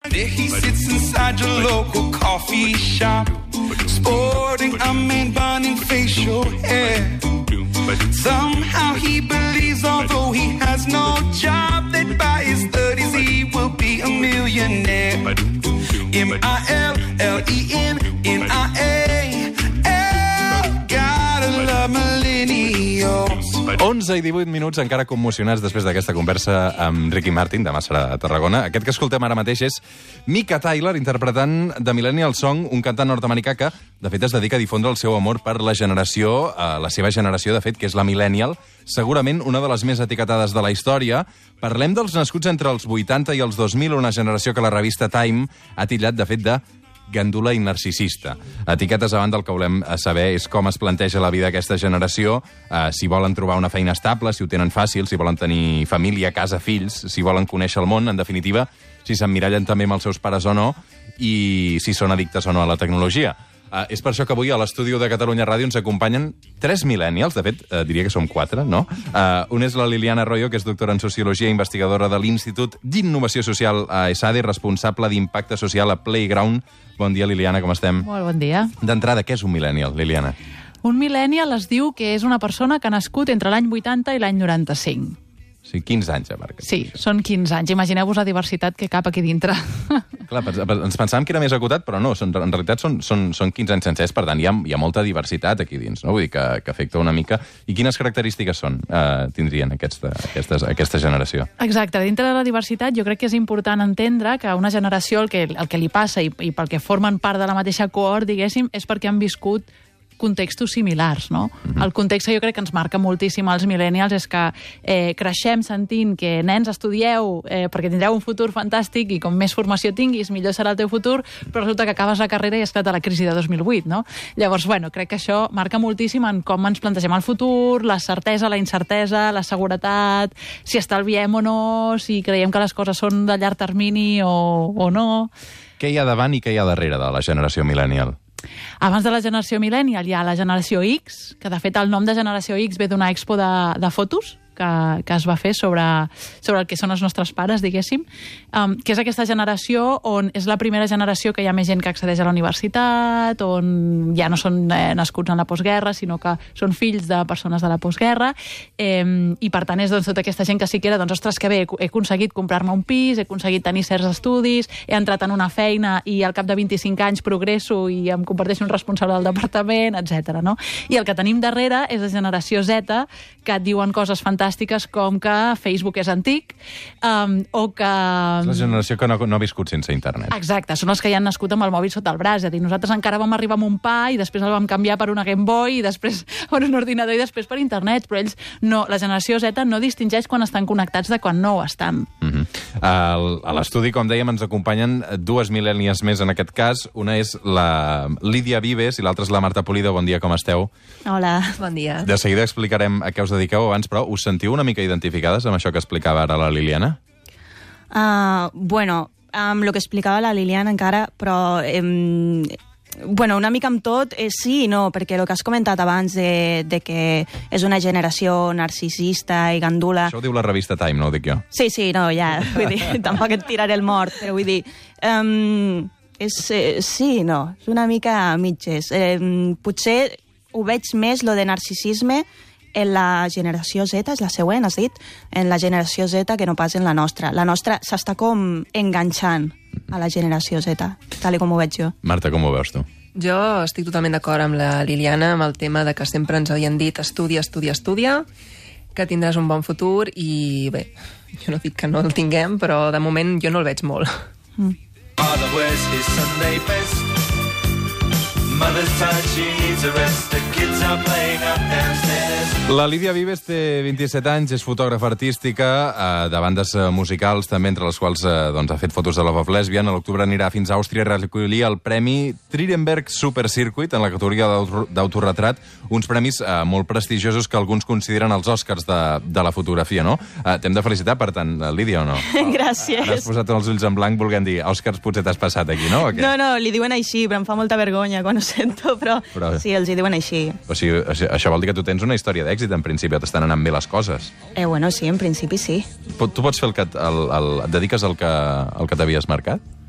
There he sits inside your local coffee shop, sporting a man bun and facial hair. Somehow he believes, although he has no job, that by his 30s he will be a millionaire. M-I-L-L-E-N-N-I-A. Gotta love millennials. 11 i 18 minuts encara commocionats després d'aquesta conversa amb Ricky Martin, demà serà a Tarragona. Aquest que escoltem ara mateix és Mika Tyler, interpretant The Millennial Song, un cantant nord-americà que, de fet, es dedica a difondre el seu amor per la generació, la seva generació, de fet, que és la Millennial, segurament una de les més etiquetades de la història. Parlem dels nascuts entre els 80 i els 2000, una generació que la revista Time ha titllat, de fet, de gandula i narcisista. Etiquetes a banda, el que volem saber és com es planteja la vida d'aquesta generació, si volen trobar una feina estable, si ho tenen fàcil, si volen tenir família, casa, fills, si volen conèixer el món, en definitiva, si s'emmirallen també amb els seus pares o no, i si són addictes o no a la tecnologia. És per això que avui a l'estudi de Catalunya Ràdio ens acompanyen 3 millennials, de fet, diria que som 4, no? Un és la Liliana Arroyo, que és doctora en Sociologia i investigadora de l'Institut d'Innovació Social a ESADE, responsable d'impacte social a Playground. Bon dia, Liliana, com estem? Molt bon dia. D'entrada, què és un millennial, Liliana? Un millennial es diu que és una persona que ha nascut entre l'any 80 i l'any 95. Sí, 15 anys, a marca. Sí, són 15 anys. Imagineu-vos la diversitat que cap aquí dintre. Clar, ens pensàvem que era més acotat, però no, en realitat són 15 anys sencers, per tant, hi ha molta diversitat aquí dins, no? Vull dir que afecta una mica. I quines característiques tindrien aquesta generació? Exacte, dintre de la diversitat jo crec que és important entendre que una generació el que li passa i pel que formen part de la mateixa cohort, diguéssim, és perquè han viscut contextos similars, no? El context que jo crec que ens marca moltíssim als millennials és que creixem sentint que nens estudieu perquè tindreu un futur fantàstic i com més formació tinguis millor serà el teu futur, però resulta que acabes la carrera i esclata la crisi de 2008, no? Llavors, bueno, crec que això marca moltíssim en com ens plantegem el futur, la certesa, la incertesa, la seguretat, si estalviem o no, si creiem que les coses són de llarg termini o no. Què hi ha davant i què hi ha darrere de la generació millennial? Abans de la generació millennial hi ha la generació X, que de fet el nom de generació X ve d'una expo de fotos que es va fer sobre el que són els nostres pares, diguéssim, que és aquesta generació on és la primera generació que hi ha més gent que accedeix a la universitat, on ja no són nascuts en la postguerra, sinó que són fills de persones de la postguerra, i per tant és tota aquesta gent que sí que era, ostres, que bé, he aconseguit comprar-me un pis, he aconseguit tenir certs estudis, he entrat en una feina i al cap de 25 anys progresso i em converteixo en responsable del departament, etc. No? I el que tenim darrere és la generació Z, que et diuen coses fantàstiques com que Facebook és antic o que... És la generació que no ha viscut sense internet. Exacte, són els que ja han nascut amb el mòbil sota el braç. És a dir, nosaltres encara vam arribar amb un pa i després el vam canviar per una Game Boy i després per un ordinador i després per internet, però ells no, la generació Z no distingeix quan estan connectats de quan no ho estan. A l'estudi, com dèiem, ens acompanyen 2 millennials més en aquest cas. Una és la Lídia Vives i l'altra és la Marta Pulido. Bon dia, com esteu? Hola, bon dia. De seguida explicarem a què us dediqueu abans, però us sentiu una mica identificades amb això que explicava ara la Liliana? Bueno, amb el que explicava la Liliana encara, però... Bueno, una mica amb tot, sí i no, perquè el que has comentat abans de que és una generació narcisista i gandula... Això ho diu la revista Time, no ho dic jo. Sí, no, ja, vull dir, tampoc et tiraré el mort, però vull dir... sí i no, és una mica a mitges. Potser ho veig més, lo de narcisisme, en la generació Z, és la següent, has dit? En la generació Z que no pas en la nostra. La nostra s'està com enganxant a la generació Z, tal com ho veig jo. Marta, com ho veus tu? Jo estic totalment d'acord amb la Liliana amb el tema de que sempre ens havien dit estudia, que tindràs un bon futur i bé, jo no dic que no el tinguem, però de moment jo no el veig molt. Otherwise is Sunday best. Mother's tired, she needs a rest. The kids are playing up downstairs. La Lídia Vives té 27 anys, és fotògrafa artística de bandes musicals, també entre les quals ha fet fotos de Love of Lesbian. A l'octubre anirà fins a Àustria a recollir el Premi Trierenberg Super Circuit en la categoria d'autorretrat, uns premis molt prestigiosos que alguns consideren els Oscars de la fotografia, no? T'hem de felicitar, per tant, Lídia, o no? Gràcies. Has posat els ulls en blanc volent dir Oscars potser t'has passat aquí, no? No, li diuen així, però em fa molta vergonya quan ho sento, però sí, els hi diuen així. O sigui, això vol dir que tu tens una història d'èxit, en principi, o t'estan anant bé les coses? Bueno, sí, en principi sí. Tu pots fer et dediques al que t'havies marcat?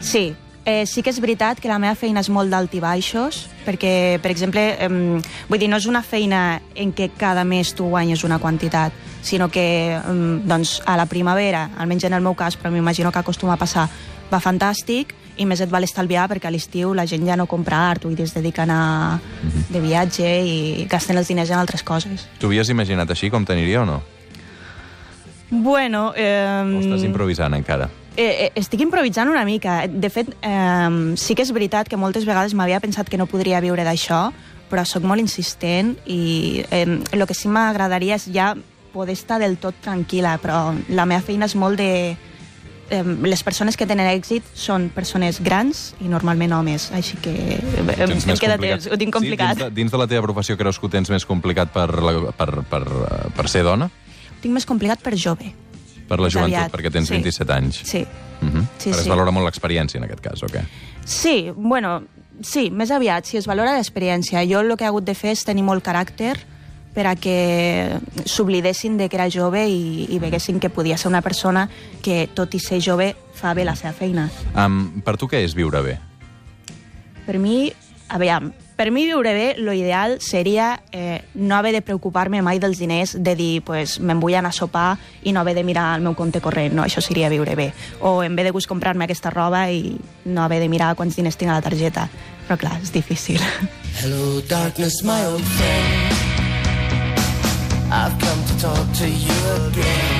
Sí, sí que és veritat que la meva feina és molt d'alt i baixos, perquè, per exemple, vull dir, no és una feina en què cada mes tu guanyes una quantitat, sinó que doncs, a la primavera, almenys en el meu cas, però m'imagino que acostuma a passar, va fantàstic, i més et val estalviar perquè a l'estiu la gent ja no compra art, vull dir, es dediquen a de viatge i gasten els diners en altres coses. Tu havies imaginat així com t'aniria o no? Bueno... O estàs improvisant encara? Estic improvisant una mica. De fet, sí que és veritat que moltes vegades m'havia pensat que no podria viure d'això, però sóc molt insistent i el que sí m'agradaria és ja poder estar del tot tranquil·la, però la meva feina és molt de... les persones que tenen èxit són persones grans i normalment homes, així que ho tinc complicat. Sí, dins de la teva professió creus que ho tens més complicat per ser dona? Ho tinc més complicat per jove. Per la joventut, perquè tens 27 anys. Sí. Però es valora molt l'experiència en aquest cas, o què? Sí, bueno, sí, més aviat, sí, es valora l'experiència. Jo el que he hagut de fer és tenir molt caràcter per a que s'oblidessin de que era jove i veguessin que podia ser una persona que, tot i ser jove, fa bé la seva feina. Per tu què és viure bé? Per mi, per mi viure bé, lo ideal seria no haver de preocupar-me mai dels diners, de dir, pues, me'n vull anar a sopar i no haver de mirar el meu compte corrent, no, això seria viure bé. O en vez de gust comprar-me aquesta roba i no haver de mirar quants diners tinc a la targeta. Però clar, és difícil. Hello darkness, my old friend, I've come to talk to you again,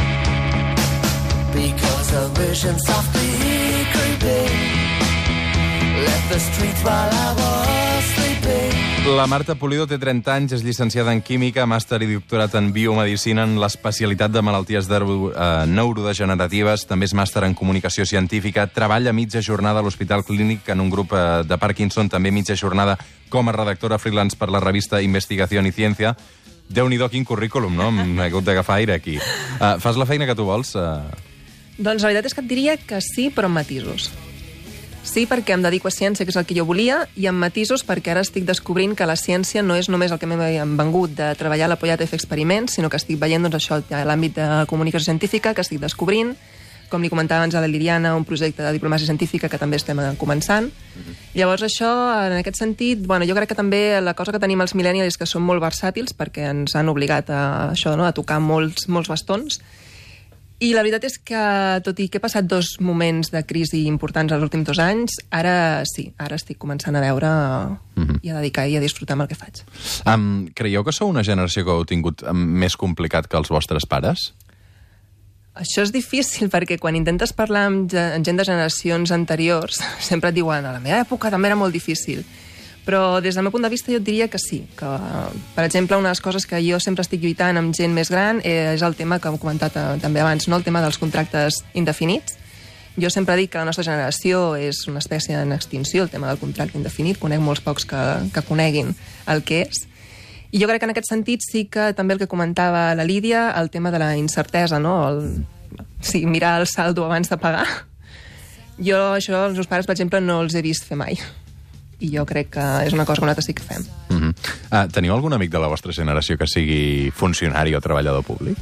because a vision softly creeping left the streets while I was sleeping. La Marta Pulido té 30 anys, és llicenciada en Química, màster i doctorat en Biomedicina en l'especialitat de malalties neurodegeneratives, també és màster en Comunicació Científica, treballa mitja jornada a l'Hospital Clínic en un grup de Parkinson, també mitja jornada com a redactora freelance per la revista Investigación y Ciencia. Déu-n'hi-do, quin currículum, no? M'he hagut d'agafar aire aquí. Fas la feina que tu vols? Doncs la veritat és que et diria que sí, però amb matisos. Sí, perquè em dedico a ciència, que és el que jo volia, i amb matisos perquè ara estic descobrint que la ciència no és només el que m'hem vengut de treballar a la pollata i fer experiments, sinó que estic veient doncs, això a l'àmbit de comunicació científica, que estic descobrint, com li comentava abans a la Liliana, un projecte de diplomàcia científica que també estem començant. Llavors això, en aquest sentit, bueno, jo crec que també la cosa que tenim els millennials és que som molt versàtils perquè ens han obligat a això, no? A tocar molts bastons. I la veritat és que, tot i que he passat 2 moments de crisi importants els últims 2 anys, ara sí, ara estic començant a veure i a dedicar i a disfrutar amb el que faig. Creieu que sou una generació que heu tingut més complicat que els vostres pares? Això és difícil, perquè quan intentes parlar amb gent de generacions anteriors, sempre et diuen, a la meva època també era molt difícil. Però des del meu punt de vista jo et diria que sí, que, per exemple, una de les coses que jo sempre estic lluitant amb gent més gran és el tema que hem comentat també abans, no? El tema dels contractes indefinits. Jo sempre dic que la nostra generació és una espècie en extinció, el tema del contracte indefinit, conec molts pocs que coneguin el que és. I jo crec que en aquest sentit sí que també el que comentava la Lídia, el tema de la incertesa, no? Sí, mirar el saldo abans de pagar. Jo això, els meus pares, per exemple, no els he vist fer mai. I jo crec que és una cosa que nosaltres sí que fem. Teniu algun amic de la vostra generació que sigui funcionari o treballador públic?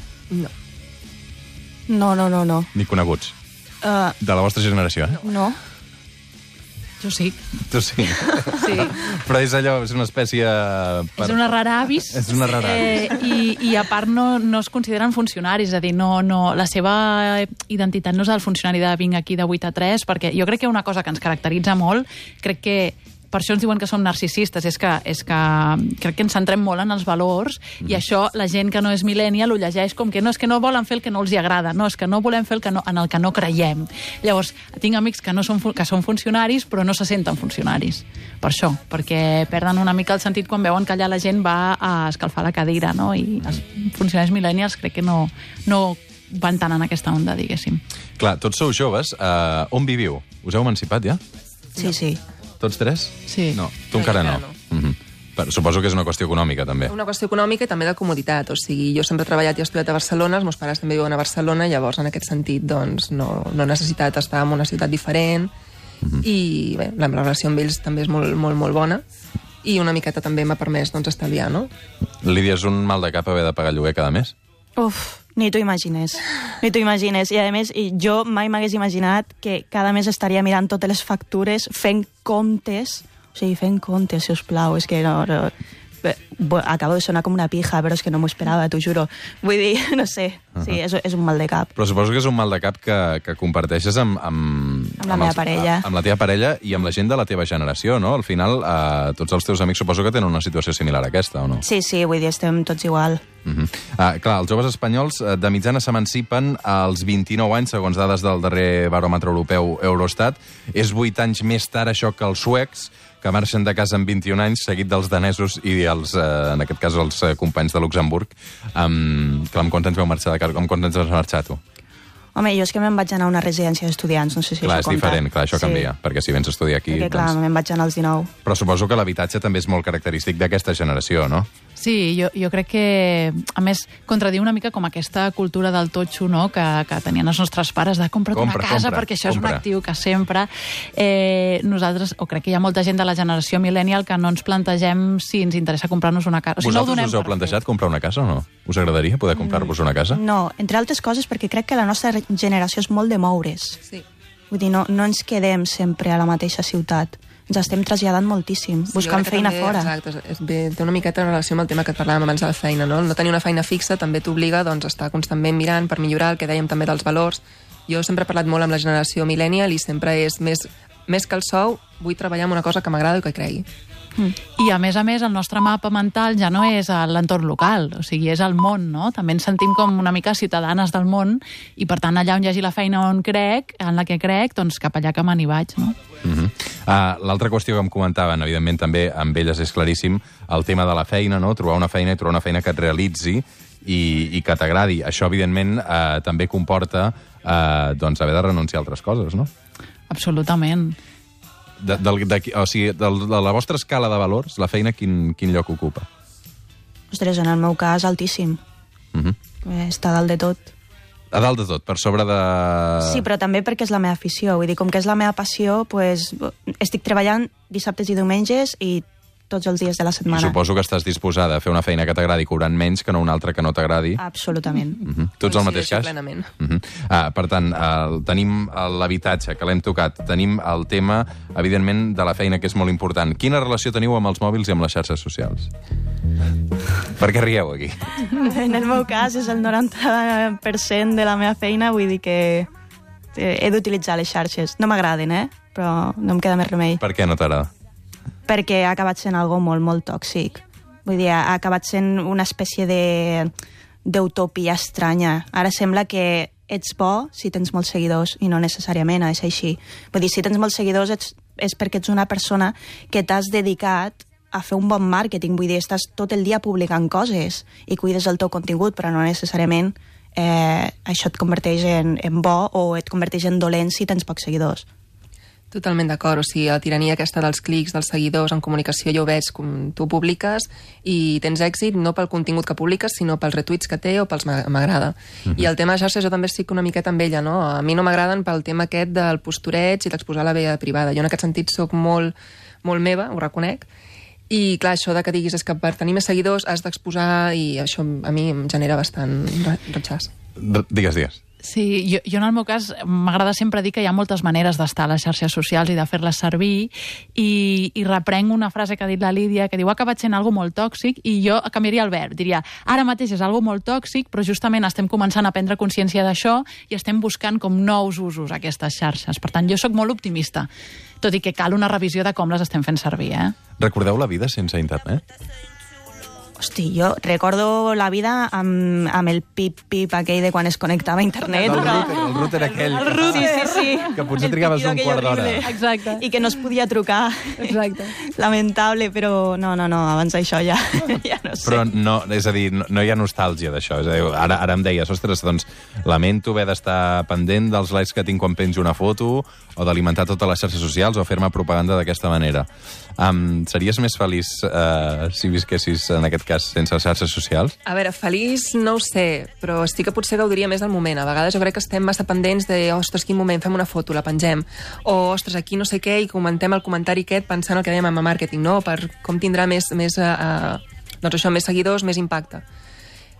No. No. Ni coneguts? De la vostra generació, eh? No. Jo sí. Tu sí? Sí. Però és allò, és una espècie... És una rara avis. És una rara avis. I a part no es consideren funcionaris, és a dir, la seva identitat no és el funcionari de vinc aquí de 8 a 3, perquè jo crec que una cosa que ens caracteritza molt, crec que per això ens diuen que som narcisistes, és que crec que ens centrem molt en els valors i això la gent que no és millennial ho llegeix com que no, és que no volen fer el que no els agrada, no, és que no volem fer en el que no creiem. Llavors, tinc amics que són funcionaris però no se senten funcionaris. Per això, perquè perden una mica el sentit quan veuen que allà la gent va a escalfar la cadira, no? I els funcionaris millennials crec que no van tant en aquesta onda, diguéssim. Clar, tots sou joves. On viviu? Us heu emancipat ja? Sí. Tots 3? Sí. No, tu encara no. Suposo que és una qüestió econòmica, també. Una qüestió econòmica i també de comoditat. O sigui, jo sempre he treballat i he estudiat a Barcelona, els meus pares també viuen a Barcelona, llavors en aquest sentit doncs, no he necessitat estar en una ciutat diferent i bé, la relació amb ells també és molt, molt, molt bona i una miqueta també m'ha permès doncs, estalviar, no? Lídia, és un mal de cap haver de pagar lloguer cada mes? Uf, ni t'ho imagines. Ni t'ho imagines. I a més, jo mai m'hagués imaginat que cada mes estaria mirant totes les factures, fent comptes. O sigui, fent comptes, si us plau. És que no... Acabo de sonar com una pija, però és que no m'ho esperava, t'ho juro. Vull dir, no sé, sí, és un mal de cap. Però suposo que és un mal de cap que comparteixes amb la meva parella. Amb la teva parella i amb la gent de la teva generació, no? Al final, tots els teus amics suposo que tenen una situació similar a aquesta, o no? Sí, vull dir, estem tots igual. Clar, els joves espanyols de mitjana s'emancipen als 29 anys, segons dades del darrer baròmetre europeu Eurostat. És 8 anys més tard això que els suecs, que marxen de casa amb 21 anys, seguit dels danesos i en aquest cas els companys de Luxemburg. Amb quants anys vau marxar de casa? Amb quants anys vas marxar, tu? Home, jo és que me'n vaig anar a una residència d'estudiants, no sé si clar, això compta. És diferent, clar, això canvia, perquè si vens a estudiar aquí... Perquè, clar, me'n vaig anar als 19. Però suposo que l'habitatge també és molt característic d'aquesta generació, no? Sí, jo crec que, a més, contradiu una mica com aquesta cultura del totxo, no?, que tenien els nostres pares de compra't una casa perquè això és un actiu que sempre... Nosaltres, o crec que hi ha molta gent de la generació millennial que no ens plantegem si ens interessa comprar-nos una casa. O sigui, vosaltres us heu plantejat comprar una casa o no? Us agradaria poder comprar-vos una casa? No, entre altres coses perquè crec que la nostra generació és molt de moure's. Sí. Vull dir, no ens quedem sempre a la mateixa ciutat. Ens estem traslladant moltíssim, buscant feina també, fora. Exacte, té una miqueta en relació amb el tema que et parlàvem abans de la feina, no? No tenir una feina fixa també t'obliga doncs, a estar constantment mirant per millorar, el que dèiem també dels valors. Jo sempre he parlat molt amb la generació millennial i sempre és més que el sou, vull treballar en una cosa que m'agrada i que cregui. I, a més, el nostre mapa mental ja no és l'entorn local, o sigui, és el món, no? També ens sentim com una mica ciutadanes del món i, per tant, allà on hi hagi la feina en la que crec, doncs cap allà que me n'hi vaig, no? L'altra qüestió que em comentaven, evidentment també amb elles és claríssim, el tema de la feina, no? Trobar una feina i trobar una feina que et realitzi i que t'agradi. Això, evidentment, també comporta doncs, haver de renunciar a altres coses, no? Absolutament. O sigui, de la vostra escala de valors, la feina quin lloc ocupa? Ostres, en el meu cas, altíssim. Està a dalt de tot. A dalt de tot, per sobre de... Sí, però també perquè és la meva afició. Vull dir, com que és la meva passió, pues, estic treballant dissabtes i diumenges i tots els dies de la setmana. I suposo que estàs disposada a fer una feina que t'agradi cobrant menys que no una altra que no t'agradi. Absolutament. Tu ets el mateix cas? Plenament. Per tant, tenim l'habitatge, que l'hem tocat. Tenim el tema, evidentment, de la feina, que és molt important. Quina relació teniu amb els mòbils i amb les xarxes socials? Per què rieu, aquí? En el meu cas és el 90% de la meva feina, vull dir que he d'utilitzar les xarxes. No m'agraden, però no em queda més remei. Per què no t'agrada? Perquè ha acabat sent algo molt, molt tòxic. Vull dir, ha acabat sent una espècie d'utopia estranya. Ara sembla que ets bo si tens molts seguidors, i no necessàriament és així. Vull dir, si tens molts seguidors és perquè ets una persona que t'has dedicat a fer un bon màrqueting. Vull dir, estàs tot el dia publicant coses i cuides el teu contingut, però no necessàriament això et converteix en bo o et converteix en dolent si tens pocs seguidors. Totalment d'acord, o sigui, la tirania aquesta dels clics, dels seguidors en comunicació, jo ho veig com tu publiques i tens èxit no pel contingut que publiques, sinó pels retuits que té o pels m'agrada. I el tema de xarxes jo també estic una miqueta amb ella, no? A mi no m'agraden pel tema aquest del postureig i d'exposar la vida privada. Jo en aquest sentit soc molt meva, ho reconec, i clar, això de que diguis és que per tenir més seguidors has d'exposar, i això a mi em genera bastant rechaç. Digues. Sí, jo en el meu cas m'agrada sempre dir que hi ha moltes maneres d'estar a les xarxes socials i de fer-les servir, i reprenc una frase que ha dit la Lídia, que diu ha acabat sent algo molt tòxic, i jo canviaria el verb, diria ara mateix és algo molt tòxic, però justament estem començant a prendre consciència d'això i estem buscant com nous usos a aquestes xarxes. Per tant, jo sóc molt optimista, tot i que cal una revisió de com les estem fent servir. Recordeu la vida sense internet? Hosti, jo recordo la vida amb el pip-pip aquell de quan es connectava a internet. El router aquell. Sí. Que potser trigaves un quart d'hora. Exacte. I que no es podia trucar. Exacte. Lamentable, però no, abans d'això ja no sé. Però no, és a dir, no hi ha nostàlgia d'això. És a dir, ara em deies, ostres, doncs lamento haver d'estar pendent dels likes que tinc quan penjo una foto, o d'alimentar totes les xarxes socials, o fer-me propaganda d'aquesta manera. Series més feliç si visquessis, en aquest cas, sense xarxes socials? A veure, feliç no ho sé, però sí que potser gaudiria més del moment. A vegades jo crec que estem massa pendents de, ostres, quin moment, fem una foto, la pengem, o, ostres, aquí no sé què, i comentem el comentari aquest pensant el que dèiem amb màrqueting, no? Per com tindrà més seguidors, més impacte.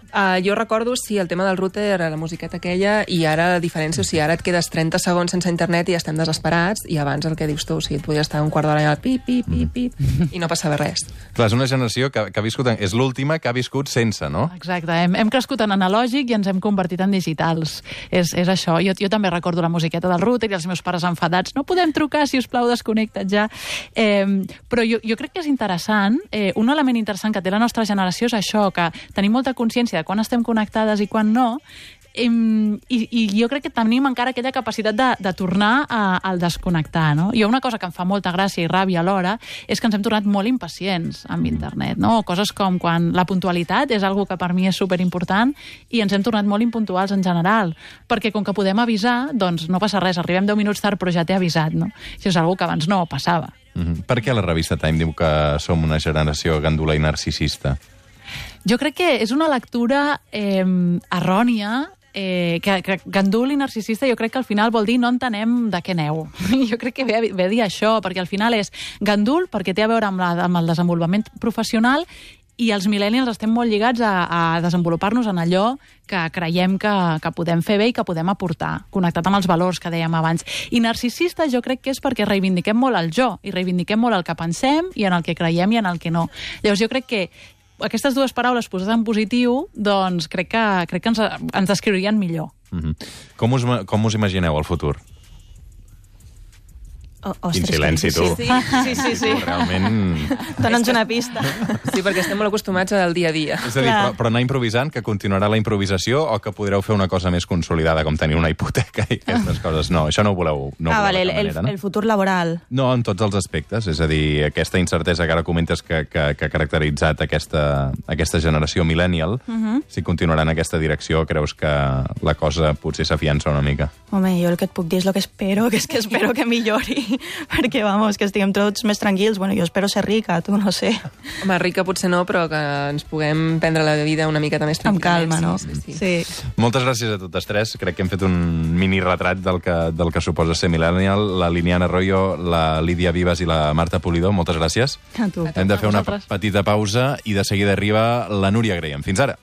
Jo recordo, sí, el tema del router, la musiqueta aquella, i ara la diferència, o sigui, ara et quedes 30 segons sense internet i ja estem desesperats, i abans el que dius tu, o sigui, et podies estar un quart d'hora allà, pip, pip, pip, pip, i no passava res. Clar, és una generació que ha viscut... És l'última que ha viscut sense, no? Exacte, hem crescut en analògic i ens hem convertit en digitals. És això. Jo també recordo la musiqueta del router i els meus pares enfadats. No podem trucar, si us plau, desconnecta't ja. Però jo crec que és interessant. Un element interessant que té la nostra generació és això, que tenim molta consciència de quan estem connectades i quan no, i jo crec que tenim encara aquella capacitat de tornar al desconnectar, no? I una cosa que em fa molta gràcia i ràbia alhora és que ens hem tornat molt impacients amb internet, no? Coses com quan la puntualitat és algo que per mi és superimportant i ens hem tornat molt impuntuals en general, perquè com que podem avisar, doncs no passa res, arribem 10 minuts tard però ja t'he avisat, no? Això és algo que abans no passava. Per què la revista Time diu que som una generació gandula i narcisista? Jo crec que és una lectura errònia, que gandul i narcisista jo crec que al final vol dir no entenem de què aneu. Jo crec que ve a dir això, perquè al final és gandul perquè té a veure amb el desenvolupament professional i els millennials estem molt lligats a desenvolupar-nos en allò que creiem que podem fer bé i que podem aportar, connectat amb els valors que dèiem abans. I narcisista jo crec que és perquè reivindiquem molt el jo i reivindiquem molt el que pensem i en el que creiem i en el que no. Llavors jo crec que aquestes dues paraules posades en positiu, doncs crec que ens descriurien millor. Com us imagineu el futur? Ostres, Quin silenci, tu. Sí. Realment... Dóna'ns una pista. Sí, perquè estem molt acostumats al dia a dia. És a dir, però anar improvisant, que continuarà la improvisació, o que podreu fer una cosa més consolidada, com tenir una hipoteca i aquestes coses? No, això no ho voleu. Vale, el futur laboral. No, en tots els aspectes. És a dir, aquesta incertesa que ara comentes que ha caracteritzat aquesta generació millennial, si continuarà en aquesta direcció, creus que la cosa potser s'afiança una mica? Home, jo el que et puc dir és el que espero, que és que espero que millori, perquè, vamos, que estiguem tots més tranquils. Bueno, jo espero ser rica, tu no sé. Home, rica potser no, però que ens puguem prendre la vida una miqueta més tranquil·lament. Amb calma, no? Sí. Moltes gràcies a totes tres. Crec que hem fet un mini retrat del que suposa ser millennial. La Liliana Arroyo, la Lídia Vives i la Marta Polidor, moltes gràcies. A tu. Hem de fer una petita pausa i de seguida arriba la Núria Graham. Fins ara.